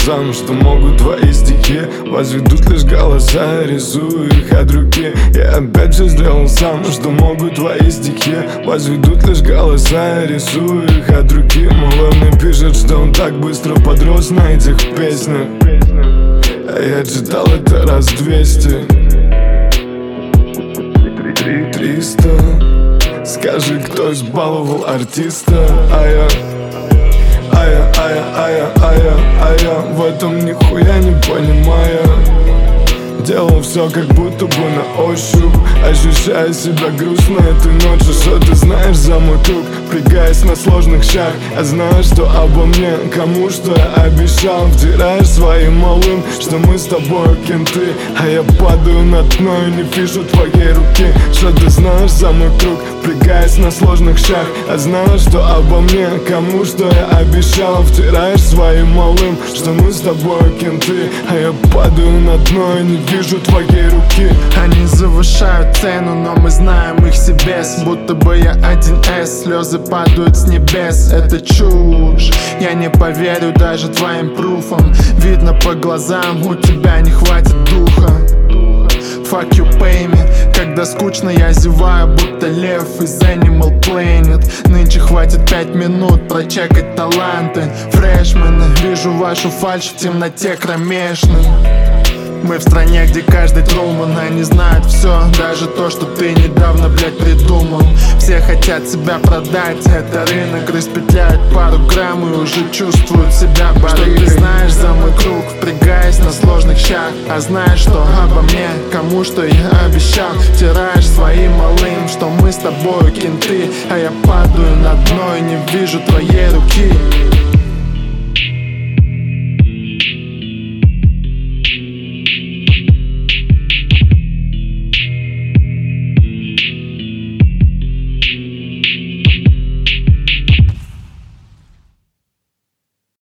глазам, что могут твои стихи возведут лишь голоса, я рисую их от руки. Я опять все сделал сам, что могут твои стихи возведут лишь голоса, я рисую их от руки. Малой мне пишет, что он так быстро подрос на этих песнях, а я читал это раз 200. 300. Скажи, кто избаловал артиста? А я в этом нихуя не понимаю. Делал все как будто бы на ощупь, ощущая себя грустно этой ночью. Что ты знаешь за мой круг, впрягаясь на сложных щах, а знаешь, что обо мне, кому что я обещал. Втираешь своим малым, что мы с тобой кенты, а я падаю на дно и не вижу твоей руки. Что ты знаешь за мой круг, впрягаясь на сложных щах, а знаешь, что обо мне, кому что я обещал. Втираешь своим малым, что мы с тобой кенты, а я падаю на дно и не вижу твоей руки. Они завышают цену, но мы знаем их себе. Будто бы я 1С, слезы падают с небес. Это чушь, я не поверю даже твоим пруфам. Видно по глазам, у тебя не хватит духа. Fuck you, pay me. Когда скучно, я зеваю, будто лев из Animal Planet. Нынче хватит 5 минут прочекать таланты. Фрешмены, вижу вашу фальшь в темноте кромешной. Мы в стране, где каждый Труман, они знают все, даже то, что ты недавно, блядь, придумал. Все хотят себя продать, это рынок, распетляют пару грамм и уже чувствуют себя барыгой. Что ты знаешь за мой круг, впрягаясь на сложных щах, а знаешь, что обо мне, кому что я обещал. Втираешь своим малым, что мы с тобой кенты, а я падаю на дно и не вижу твоей руки.